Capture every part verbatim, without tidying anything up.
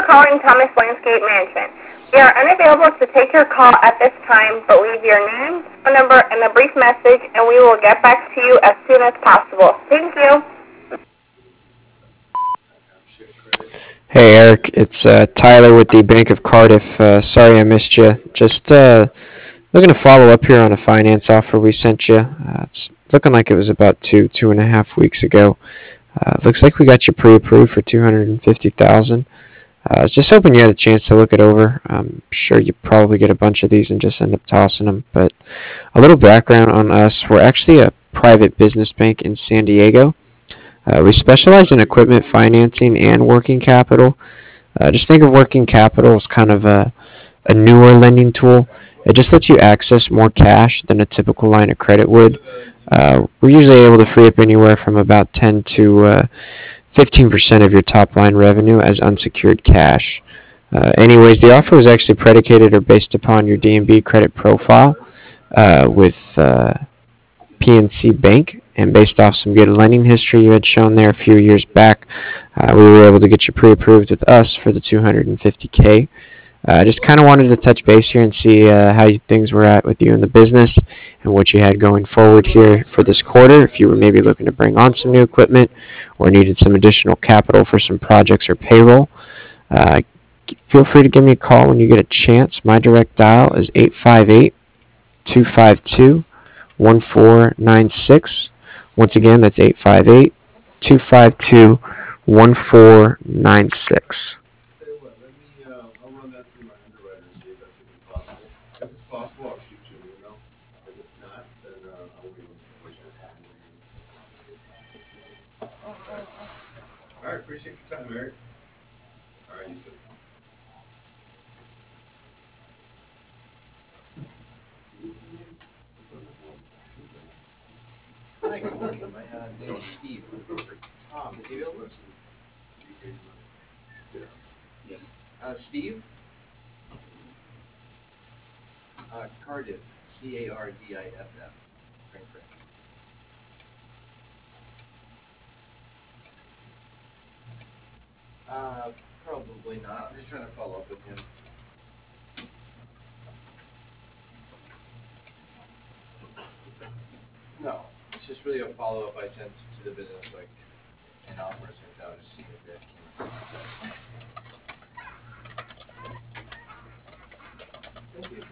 calling Thomas Landscape Management. We are unavailable to take your call at this time, but leave your name, phone number, and a brief message, and we will get back to you as soon as possible. Thank you. Hey Eric, it's uh, Tyler with the Bank of Cardiff. Uh, sorry I missed you. Just uh, looking to follow up here on a finance offer we sent you. Uh, it's looking like it was about two, two and a half weeks ago. Uh, looks like we got you pre-approved for two hundred and fifty thousand. Uh, I was just hoping you had a chance to look it over. I'm sure you probably get a bunch of these and just end up tossing them. But a little background on us: we're actually a private business bank in San Diego. Uh, we specialize in equipment financing and working capital. Uh, just think of working capital as kind of a, a newer lending tool. It just lets you access more cash than a typical line of credit would. Uh, we're usually able to free up anywhere from about ten to uh, fifteen percent of your top line revenue as unsecured cash. Uh, anyways, the offer was actually predicated or based upon your D and B credit profile uh, with uh, P N C Bank, and based off some good lending history you had shown there a few years back, uh, we were able to get you pre-approved with us for the two hundred fifty K. I uh, just kind of wanted to touch base here and see uh, how you, things were at with you in the business and what you had going forward here for this quarter. If you were maybe looking to bring on some new equipment or needed some additional capital for some projects or payroll, uh, feel free to give me a call when you get a chance. My direct dial is eight five eight, two five two, one four nine six. Once again, that's eight five eight, two five two, one four nine six. Hi, good morning. My uh, name is Steve. Tom, is he available? Uh, Steve? Uh, Cardiff. C A R D I F F. Frankfurt. Uh, probably not. I'm just trying to follow up with him. No, it's just really a follow-up I sent to the business, like, an offer sent out, just seeing if that came through. Thank you.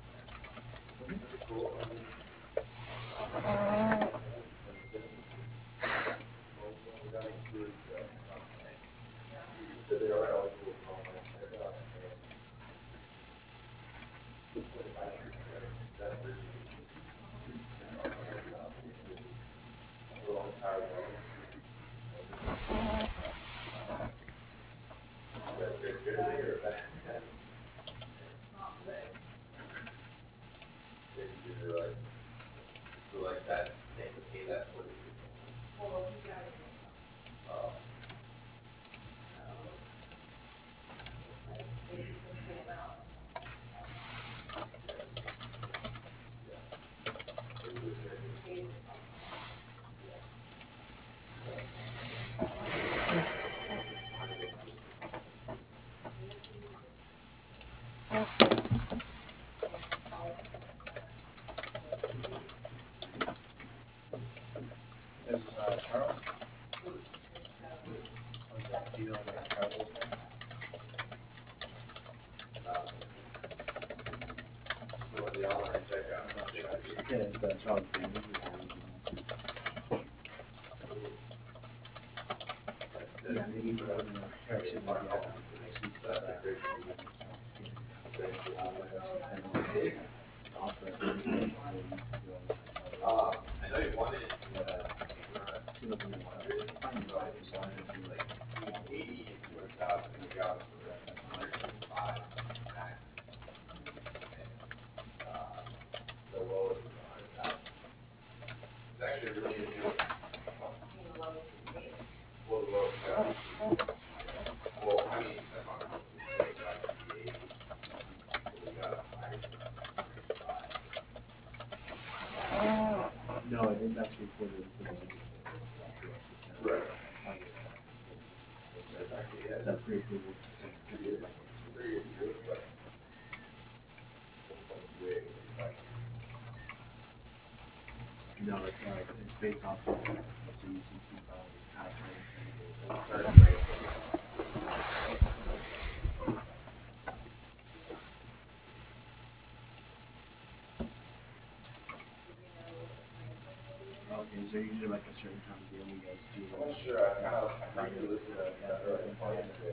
This is uh, Charles. Do you know where Charles is? Yeah, it's uh, Charles. Yeah, maybe for the correction. No, it's actually for the. Right. That's pre-approval. No, it's not. It's based off of the U C C file, past one hundred days. Okay, is there usually like a certain time of year when you guys do? Well, sure, I kind of, I think it was, uh, yeah,